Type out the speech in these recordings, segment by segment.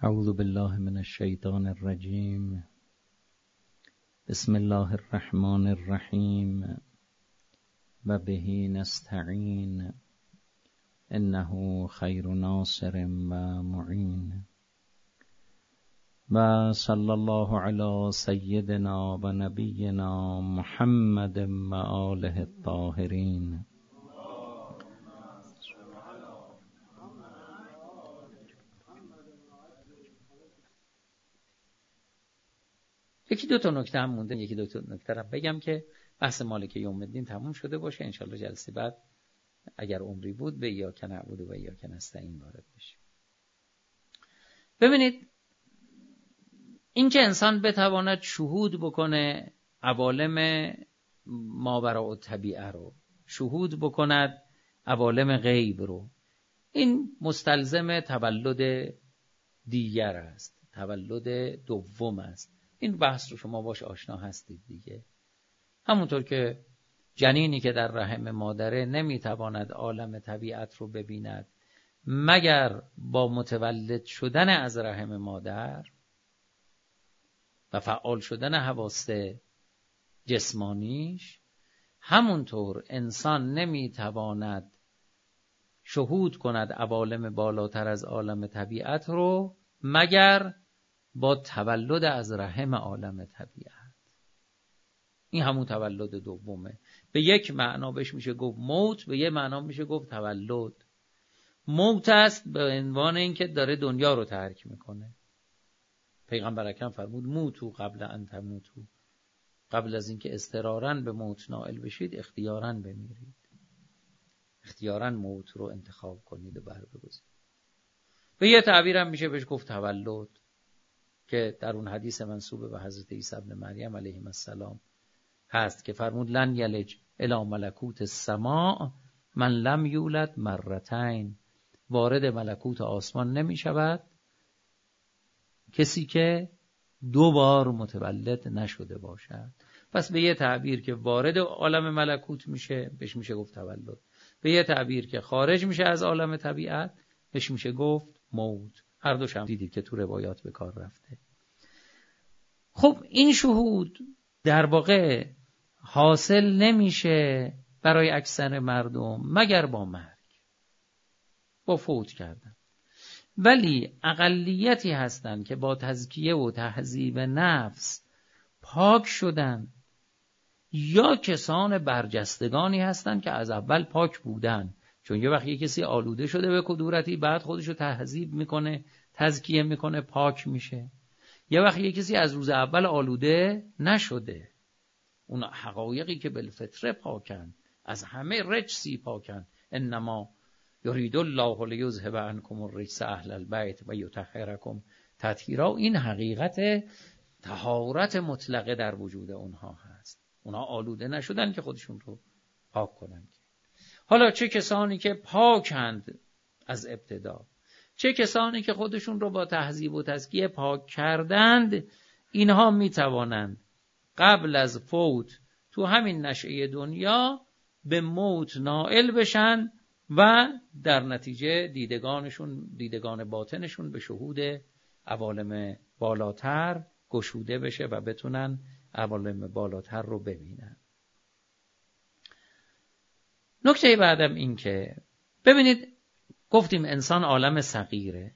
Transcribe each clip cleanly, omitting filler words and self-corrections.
اعوذ بالله من الشیطان الرجیم. بسم الله الرحمن الرحیم و به نستعین انه خیر ناصر و معین و صلی الله علی سیدنا و نبینا محمد و آله الطاهرین. یکی دو تا نکته هم مونده، یکی دو تا نکته رو بگم که بحث مالک یوم الدین تموم شده باشه. انشالله جلسه بعد اگر عمری بود به ایاک نعبد و ایاک نستعین وارد بشیم. ببینید، این که انسان بتواند شهود بکنه عوالم ماوراءالطبیعه رو، شهود بکند عوالم غیب رو، این مستلزم تولد دیگر است، تولد دوم است. این بحث رو شما باش آشنا هستید دیگه. همونطور که جنینی که در رحم مادره نمیتواند عالم طبیعت رو ببیند مگر با متولد شدن از رحم مادر و فعال شدن حواس جسمانیش، همونطور انسان نمیتواند شهود کند عوالم بالاتر از عالم طبیعت رو مگر با تولد از رحم عالم طبیعت. این همون تولد دومه. به یک معنا بهش میشه گفت موت، به یک معنا میشه گفت تولد. موت است به عنوان اینکه داره دنیا رو ترک میکنه. پیغمبر اکرم فرمود موتو قبل ان تموتو، قبل از اینکه اضطراراً به موت نائل بشید اختیاراً بمیرید، اختیاراً موت رو انتخاب کنید و بربگزید. به یه تعبیر هم میشه بهش گفت تولد، که در اون حدیث منسوب به حضرت عیسی ابن مریم علیه السلام هست که فرمود لن یلج الی ملکوت السماء من لم یولد مرتین، وارد ملکوت آسمان نمی شود کسی که دو بار متولد نشده باشد. پس به یه تعبیر که وارد عالم ملکوت میشه بهش میشه گفت تولد، به یه تعبیر که خارج میشه از عالم طبیعت بهش میشه گفت موت. هر دوش هم دیدید که تو روایات به کار رفته. خب این شهود در واقع حاصل نمیشه برای اکثر مردم مگر با مرگ، با فوت کردن. ولی اقلیتی هستند که با تزکیه و تهذیب نفس پاک شدن، یا کسان برجستگانی هستند که از اول پاک بودن. چون یه وقت یه کسی آلوده شده به کدورتی، بعد خودشو تهذیب میکنه، تزکیه میکنه، پاک میشه. یه وقت یه کسی از روز اول آلوده نشده، اون حقایقی که بالفطره پاکن، از همه رجسی پاکن. انما یرید الله لیذهب عنکم الرجس اهل البیت و یطهرکم تطهیرا. این حقیقت طهارت مطلقه در وجود اونها هست. اونها آلوده نشدن که خودشون رو پاک کنن. حالا چه کسانی که پاکند از ابتدا، چه کسانی که خودشون رو با تهذیب و تزکیه پاک کردند، اینها میتوانند قبل از فوت تو همین نشأه دنیا به موت نائل بشن و در نتیجه دیدگان باطنشون به شهود عوالم بالاتر گشوده بشه و بتونن عوالم بالاتر رو ببینن. نکته بعدم این که ببینید، گفتیم انسان عالم صغیره.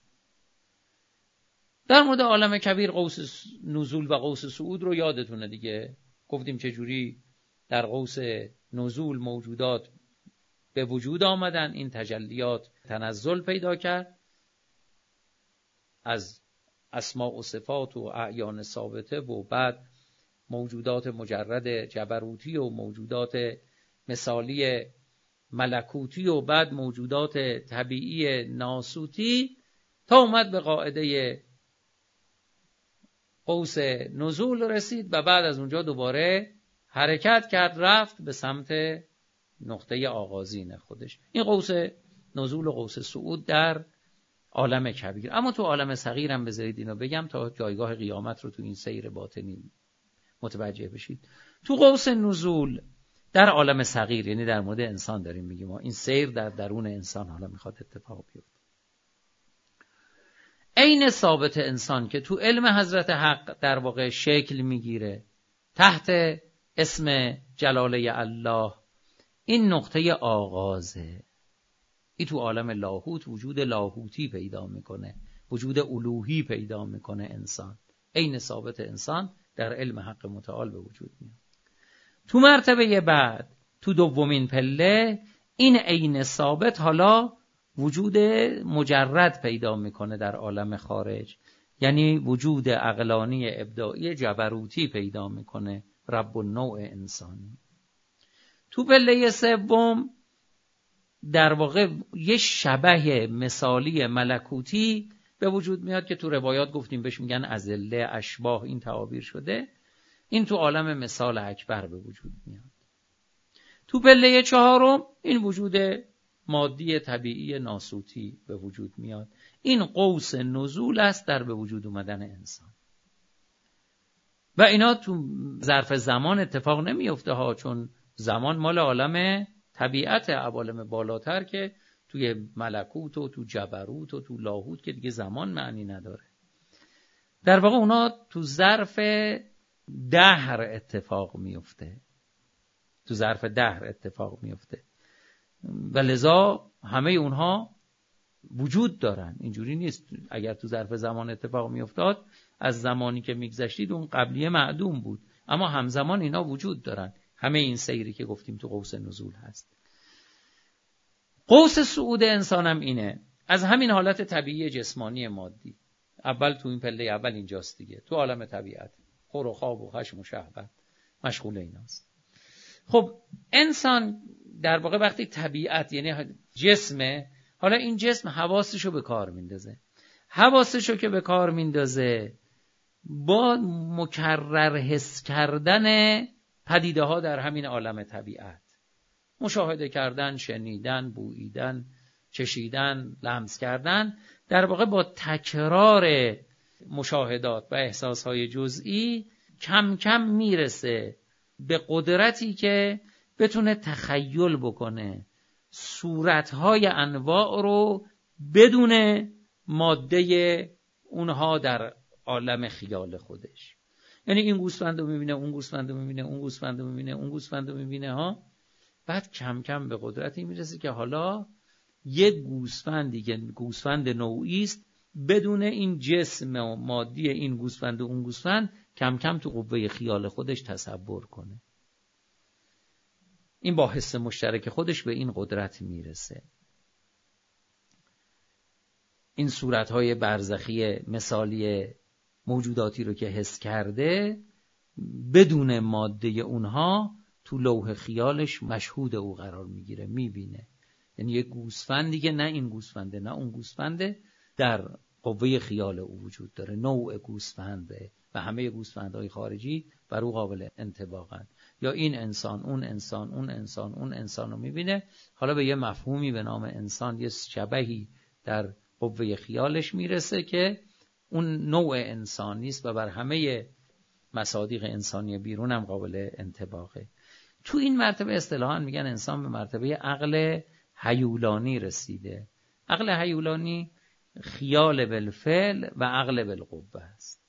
در مورد عالم کبیر قوس نزول و قوس صعود رو یادتونه دیگه. گفتیم چجوری در قوس نزول موجودات به وجود آمدن، این تجلیات تنزل پیدا کرد از اسماء و صفات و اعیان ثابته، و بعد موجودات مجرد جبروتی و موجودات مثالی ملکوتی و بعد موجودات طبیعی ناسوتی، تا اومد به قاعده قوس نزول رسید و بعد از اونجا دوباره حرکت کرد، رفت به سمت نقطه آغازین خودش. این قوس نزول و قوس صعود در عالم کبیر. اما تو عالم صغیر هم بذارید اینو بگم تا جایگاه قیامت رو تو این سیر باطنی متوجه بشید. تو قوس نزول در عالم صغیر، یعنی در مورد انسان داریم میگیم، این سیر در درون انسان حالا میخواد اتفاق بیفته. عین ثابت انسان که تو علم حضرت حق در واقع شکل میگیره تحت اسم جلاله الله، این نقطه آغازه. این تو عالم لاهوت وجود لاهوتی پیدا میکنه، وجود الوهی پیدا میکنه انسان. عین ثابت انسان در علم حق متعال به وجود میاد. تو مرتبه بعد، تو دومین پله، این عین ثابت حالا وجود مجرد پیدا میکنه در عالم خارج، یعنی وجود عقلانی ابداعی جبروتی پیدا میکنه، رب النوع انسانی. تو پله سوم در واقع یه شبح مثالی ملکوتی به وجود میاد که تو روایات گفتیم بهش میگن اذله، اشباح، این تعابیر شده. این تو عالم مثال اکبر به وجود میاد. تو پله چهارم این وجود مادی طبیعی ناسوتی به وجود میاد. این قوس نزول است در به وجود اومدن انسان. و اینا تو ظرف زمان اتفاق نمیفته ها، چون زمان مال عالم طبیعت، عوالم بالاتر که توی ملکوت و تو جبروت و تو لاهوت که دیگه زمان معنی نداره. در واقع اونا تو ظرف دهر اتفاق میفته، تو ظرف دهر اتفاق میفته و لذا همه اونها وجود دارن. اینجوری نیست اگر تو ظرف زمان اتفاق میافتاد از زمانی که میگذشتید اون قبلیه معدوم بود، اما همزمان اینا وجود دارن. همه این سیری که گفتیم تو قوس نزول هست. قوس صعود انسان هم اینه، از همین حالت طبیعی جسمانی مادی. اول تو این پله اول اینجاست دیگه، تو عالم طبیعت، خور و خواب و خشم و شهوت مشغول ایناست. خب انسان در واقع وقتی طبیعت یعنی جسمه، حالا این جسم حواسشو به کار میندازه. حواسشو که به کار میندازه با مکرر حس کردن پدیده ها در همین عالم طبیعت، مشاهده کردن، شنیدن، بوییدن، چشیدن، لمس کردن، در واقع با تکرار مشاهدات و احساسهای جزئی کم کم میرسه به قدرتی که بتونه تخیل بکنه صورتهای انواع رو بدون ماده اونها در عالم خیال خودش. یعنی این گوسفند رو میبینه، اون گوسفند رو میبینه، اون گوسفند رو میبینه، اون گوسفند رو میبینه ها. بعد کم کم به قدرتی میرسه که حالا یک گوسفندی که گوسفند نوعی است بدون این جسم مادی این گوسفند و اون گوسفند کم کم تو قوه خیال خودش تصور کنه. این با حس مشترک خودش به این قدرت میرسه. این صورتهای برزخی مثالی موجوداتی رو که حس کرده بدون ماده اونها تو لوح خیالش مشهود او قرار میگیره، میبینه. یعنی یک گوسفندی که نه این گوسفنده نه اون گوسفنده در قوه خیال او وجود داره، نوع گوسفنده و همه گوسفندهای خارجی بر او قابل انطباقن. یا این انسان، اون انسان، اون انسان، اون انسان رو میبینه، حالا به یه مفهومی به نام انسان، یه شبهی در قوه خیالش میرسه که اون نوع انسان نیست و بر همه مصادیق انسانی بیرون هم قابل انطباقه. تو این مرتبه اصطلاحاً میگن انسان به مرتبه عقل هیولانی رسیده. عقل هیولانی خیال بالفعل و عقل بالقوه است.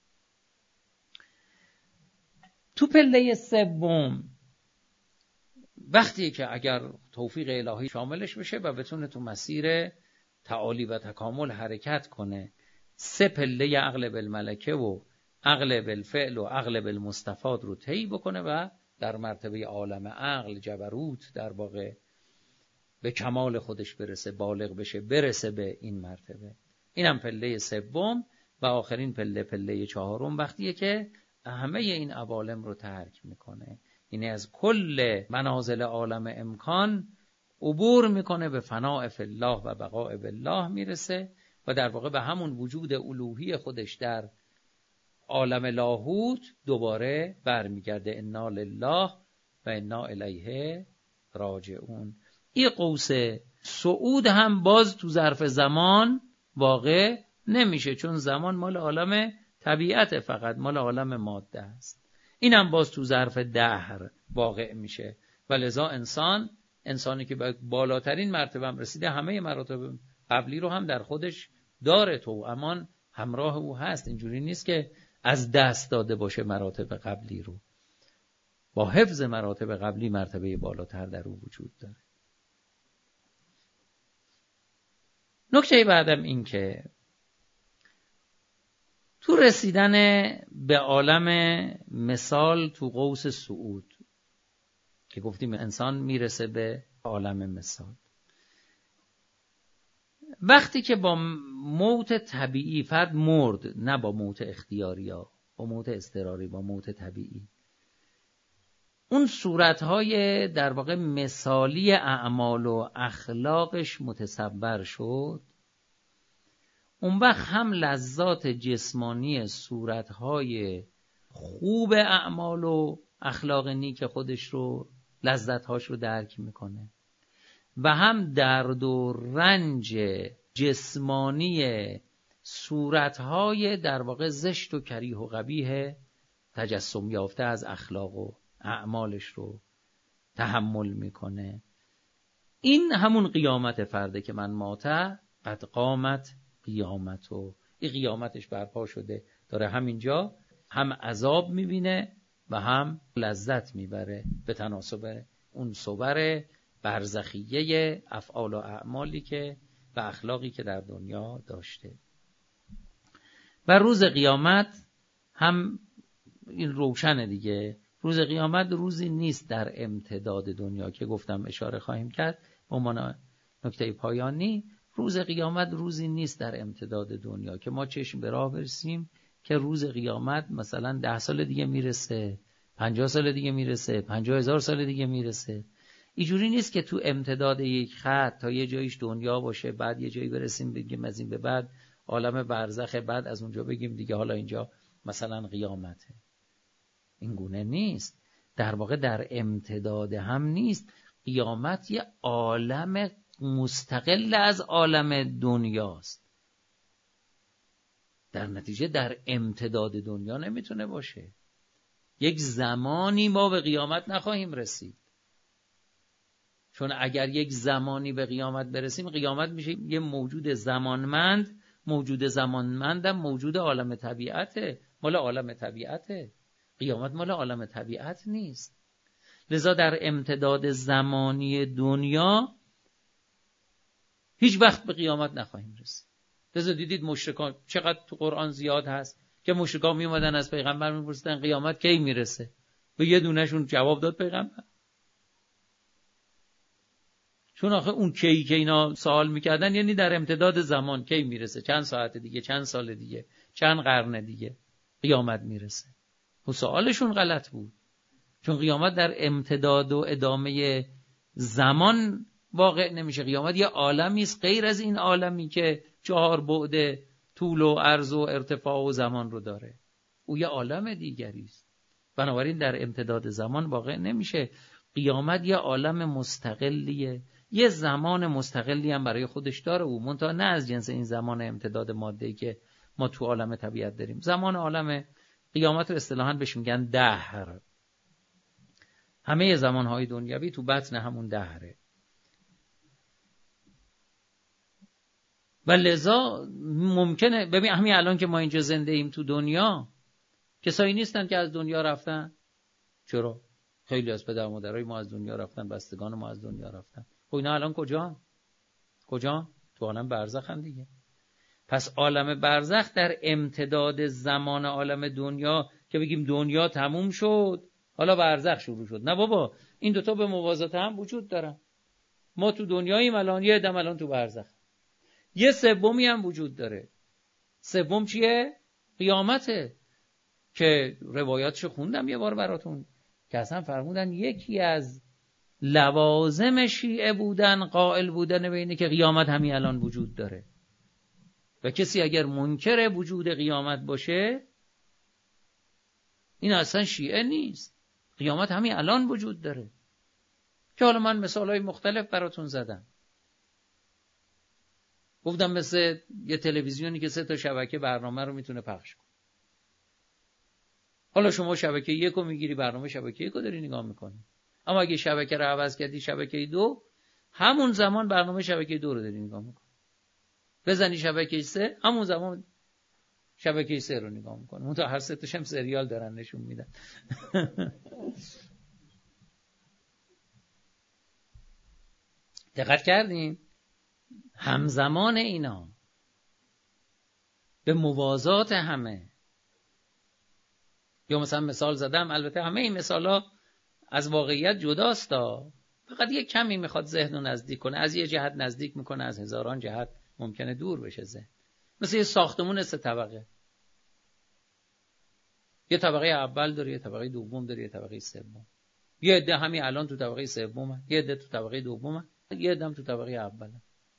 تو پله سوم وقتی که اگر توفیق الهی شاملش بشه و بتونه تو مسیر تعالی و تکامل حرکت کنه، 3 پله عقل بالملکه و عقل بالفعل و عقل بالمستفاد رو طی بکنه و در مرتبه عالم عقل جبروت در واقع به کمال خودش برسه، بالغ بشه، برسه به این مرتبه. اینم پله سوم و آخرین پله چهارم وقتیه که همه این عوالم رو ترک میکنه. یعنی از کل منازل عالم امکان عبور میکنه، به فناء فی الله و بقاء بالله میرسه و در واقع به همون وجود الوهی خودش در عالم لاهوت دوباره برمیگرده. انا لله و انا الیه راجعون. این قوس صعود هم باز تو ظرف زمان واقع نمیشه، چون زمان مال عالم طبیعت، فقط مال عالم ماده است. این هم باز تو ظرف دهر واقع میشه و لذا انسانی که به بالاترین مرتبه هم رسیده همه مراتب قبلی رو هم در خودش داره، توامان همراه او هست. اینجوری نیست که از دست داده باشه مراتب قبلی رو. با حفظ مراتب قبلی مرتبه بالاتر در او وجود داره. نکته بعدم این که تو رسیدن به عالم مثال تو قوس صعود که گفتیم انسان میرسه به عالم مثال، وقتی که با موت طبیعی فرد مرد، نه با موت اختیاری ها، با موت اضطراری، با موت طبیعی، اون صورتهای در واقع مثالی اعمال و اخلاقش متصور شد، اون وقت هم لذات جسمانی صورتهای خوب اعمال و اخلاق نیک خودش رو، لذتهاش رو درک میکنه و هم درد و رنج جسمانی صورتهای در واقع زشت و کریه و قبیح تجسم یافته از اخلاق و اعمالش رو تحمل میکنه. این همون قیامت فرده که من ماته قد قامت قیامت، و این قیامتش برپا شده، داره همینجا هم عذاب میبینه و هم لذت میبره به تناسب اون صور برزخیه افعال و اعمالی که و اخلاقی که در دنیا داشته. و روز قیامت هم این روشنه دیگه، روز قیامت روزی نیست در امتداد دنیا که گفتم اشاره خواهیم کرد به عنوان نکته پایانی. روز قیامت روزی نیست در امتداد دنیا که ما چشم به راه برسیم که روز قیامت مثلا 10 سال دیگه میرسه، 50 سال دیگه میرسه، 50,000 سال دیگه میرسه. اینجوری نیست که تو امتداد یک خط تا یه جاییش دنیا باشه، بعد یه جایی برسیم بگیم از این به بعد عالم برزخه، بعد از اونجا بگیم دیگه حالا اینجا مثلا قیامته. این گونه نیست. در واقع در امتداد هم نیست. قیامت یه عالم مستقل از عالم دنیاست. در نتیجه در امتداد دنیا نمیتونه باشه. یک زمانی ما به قیامت نخواهیم رسید، چون اگر یک زمانی به قیامت برسیم، قیامت میشه یه موجود زمانمند. موجود زمانمندم موجود عالم طبیعته، مال عالم طبیعته. قیامت مال عالم طبیعت نیست. لذا در امتداد زمانی دنیا هیچ وقت به قیامت نخواهیم رسید. لذا دیدید مشرکان چقدر تو قرآن زیاد هست که مشرکان می اومدن از پیغمبر میپرسیدن قیامت کی میرسه؟ به یه دونهشون جواب داد پیغمبر. چون آخه اون کی که اینا سوال میکردن یعنی در امتداد زمان کی میرسه، چند ساعت دیگه، چند سال دیگه، چند قرن دیگه قیامت میرسه. و سوالشون غلط بود، چون قیامت در امتداد و ادامه زمان واقع نمیشه. قیامت یه عالمی است غیر از این عالمی که 4 بعد طول و عرض و ارتفاع و زمان رو داره. او یه عالم دیگری است، بنابراین در امتداد زمان واقع نمیشه. قیامت یه عالم مستقلیه، یه زمان مستقلی هم برای خودش داره او، منتها نه از جنس این زمان امتداد ماده‌ای که ما تو عالم طبیعت داریم. زمان عالم قیامت رو اصطلاحاً بهش میگن دهر. همه زمانهای دنیوی تو بطن همون دهره. و لذا ممکنه ببین همین الان که ما اینجا زنده ایم تو دنیا، کسایی نیستن که از دنیا رفتن. چرا؟ خیلی از پدر مادرای ما از دنیا رفتن، بستگان ما از دنیا رفتن. خب اینا الان کجا؟ تو عالم برزخ هم دیگه. پس عالم برزخ در امتداد زمان عالم دنیا که بگیم دنیا تموم شد حالا برزخ شروع شد، نه بابا، این دوتا به موازات هم وجود دارن. ما تو دنیاییم الان، یه دم الان تو برزخ. یه سومی هم وجود داره. سوم چیه؟ قیامته که روایاتشو خوندم یه بار براتون که اصلا فرمودن یکی از لوازم شیعه بودن قائل بودن به اینه که قیامت همین الان وجود داره و کسی اگر منکر وجود قیامت باشه این اصلا شیعه نیست. قیامت همین الان وجود داره که حالا من مثالهای مختلف براتون زدم. گفتم مثل یه تلویزیونی که 3 تا شبکه برنامه رو میتونه پخش کنه. حالا شما شبکه 1 رو میگیری، برنامه شبکه 1 رو داری نگاه میکنی، اما اگه شبکه رو عوض کردی شبکه 2، همون زمان برنامه شبکه 2 رو داری نگاه میکنی. بزنی شبکه 3 همون زمان شبکه 3 رو نگاه میکنه. اون تا هر سه تاشم سریال دارن نشون میدن. دقت کردین؟ همزمان اینا به موازات همه، یا مثلا مثال زدم، البته همه این مثالا از واقعیت جداست، فقط یک کمی میخواد ذهن رو نزدیک کنه. از یه جهت نزدیک میکنه، از هزاران جهت ممکنه دور بشه ذهن. مثل یه ساختمون 3 طبقه، یه طبقه اول داره، یه طبقه دوم داره، یه طبقه سوم. یه عده همین الان تو طبقه سومه، یه عده تو طبقه دومه، یه عده هم تو طبقه اوله.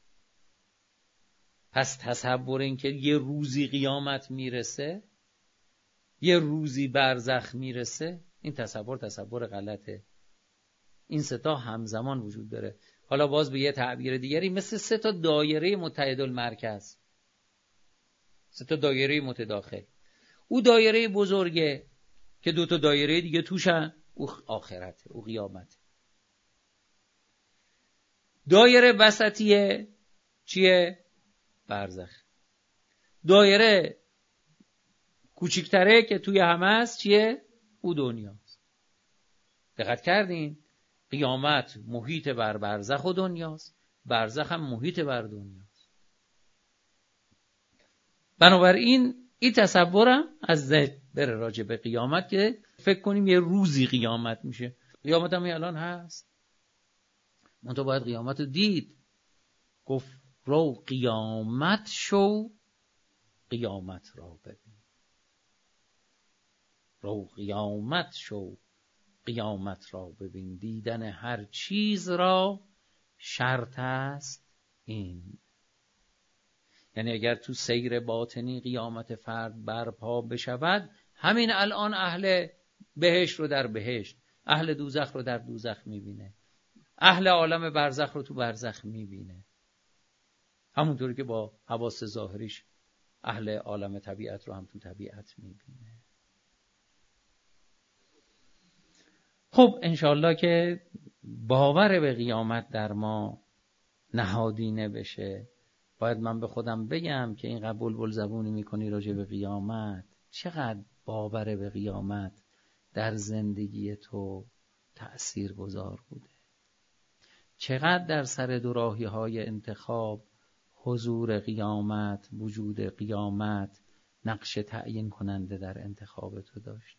پس تصور این که یه روزی قیامت میرسه، یه روزی برزخ میرسه، این تصور غلطه. این 3 تا همزمان وجود داره. حالا باز به یه تعبیر دیگری مثل 3 تا دایره متحدالمرکز، 3 تا دایره متداخل. او دایره بزرگه که 2 تا دایره دیگه توشن، او آخرته، او قیامته. دایره وسطیه چیه؟ برزخ. دایره کوچیکتره که توی همه است چیه؟ او دنیاست. دقت کردین؟ قیامت محیط بر برزخ و دنیاست، برزخ هم محیط بر دنیاست. بنابراین این تصورم از ذهن بره راجع به قیامت که فکر کنیم یه روزی قیامت میشه. قیامت هم الان هست، من تو باید قیامت رو دید. گفت رو قیامت شو، قیامت را ببین. رو قیامت شو، قیامت را ببین. دیدن هر چیز را شرط است این. یعنی اگر تو سیر باطنی قیامت فرد برپا بشود، همین الان اهل بهشت رو در بهشت، اهل دوزخ رو در دوزخ میبینه، اهل عالم برزخ رو تو برزخ میبینه. همونطوری که با حواس ظاهریش اهل عالم طبیعت رو هم تو طبیعت میبینه. خب انشالله که باور به قیامت در ما نهادینه بشه. باید من به خودم بگم که این بلبل زبونی میکنی راجع به قیامت، چقدر باور به قیامت در زندگی تو تأثیر گذار بوده، چقدر در سر دوراهی های انتخاب حضور قیامت، وجود قیامت نقش تعیین کننده در انتخاب تو داشته.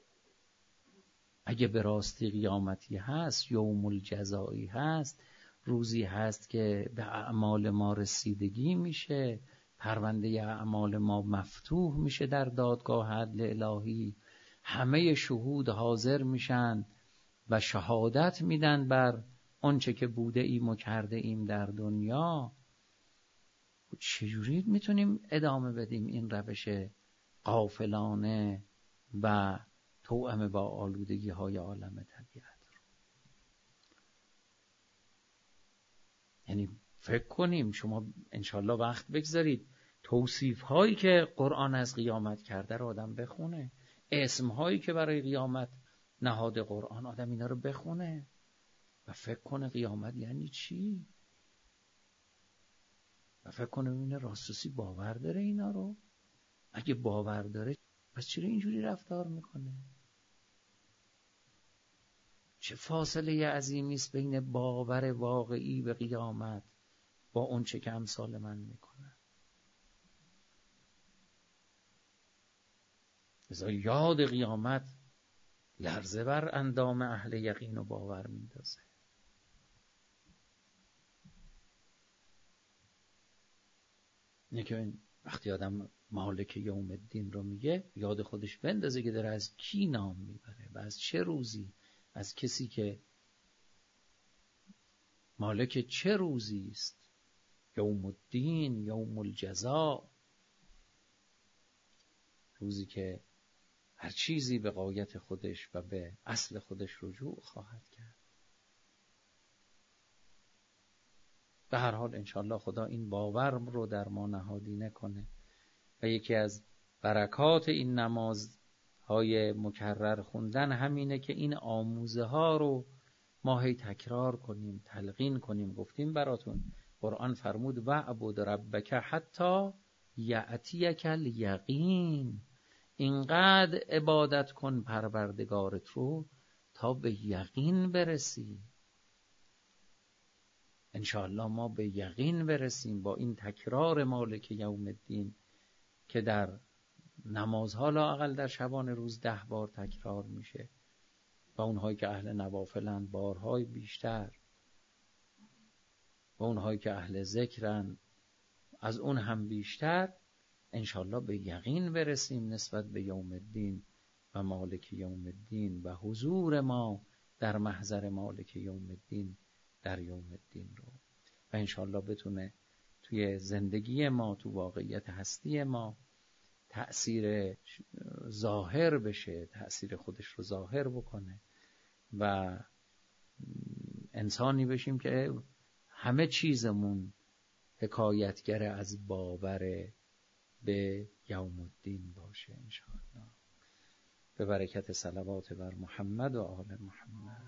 اگه به راستی قیامتی هست، یوم الجزایی هست، روزی هست که به اعمال ما رسیدگی میشه، پرونده اعمال ما مفتوح میشه در دادگاه عدل الهی، همه شهود حاضر میشن و شهادت میدن بر آنچه که بوده ایم و کرده ایم در دنیا. چجوری میتونیم ادامه بدیم این روش غافلانه و توأم با آلودگی های عالم طبیعت رو؟ یعنی فکر کنیم، شما انشالله وقت بگذارید توصیف هایی که قرآن از قیامت کرده رو آدم بخونه، اسم هایی که برای قیامت نهاد قرآن، آدم اینا رو بخونه و فکر کنه قیامت یعنی چی، و فکر کنه ببینه راستوسی باور داره اینا رو. اگه باور داره پس چرا اینجوری رفتار میکنه؟ چه فاصله عظیمی است بین باور واقعی به قیامت با اون چه که امثال من میکنن. لذا یاد قیامت لرزه بر اندام اهل یقین و باور میندازه. اینه که وقتی آدم مالک یوم الدین رو میگه، یاد خودش بندازه که داره از کی نام میبره و از چه روزی، از کسی که مالک چه روزی است. یوم الدین، یوم الجزا، روزی که هر چیزی به غایت خودش و به اصل خودش رجوع خواهد کرد. به هر حال انشالله خدا این باور رو در ما نهادینه کنه و یکی از برکات این نمازهای مکرر خوندن همینه که این آموزه ها رو ما هی تکرار کنیم، تلقین کنیم. گفتیم براتون قرآن فرمود وعبد ربک حتی یأتیک الیقین، اینقدر عبادت کن پروردگارت رو تا به یقین برسی. انشاءالله ما به یقین برسیم با این تکرار مالک یوم الدین که در نمازها لااقل در شبان روز 10 بار تکرار میشه و اونهایی که اهل نوافلند بارهای بیشتر و اونهایی که اهل ذکرند از اون هم بیشتر. انشاءالله به یقین برسیم نسبت به یوم الدین و مالک یوم الدین و حضور ما در محضر مالک یوم الدین در یوم الدین رو، و انشاءالله بتونه توی زندگی ما، تو واقعیت هستی ما تأثیر ظاهر بشه، تأثیر خودش رو ظاهر بکنه و انسانی بشیم که همه چیزمون حکایتگر از باور به یوم الدین باشه انشاءالله. به برکت صلوات بر محمد و آل محمد.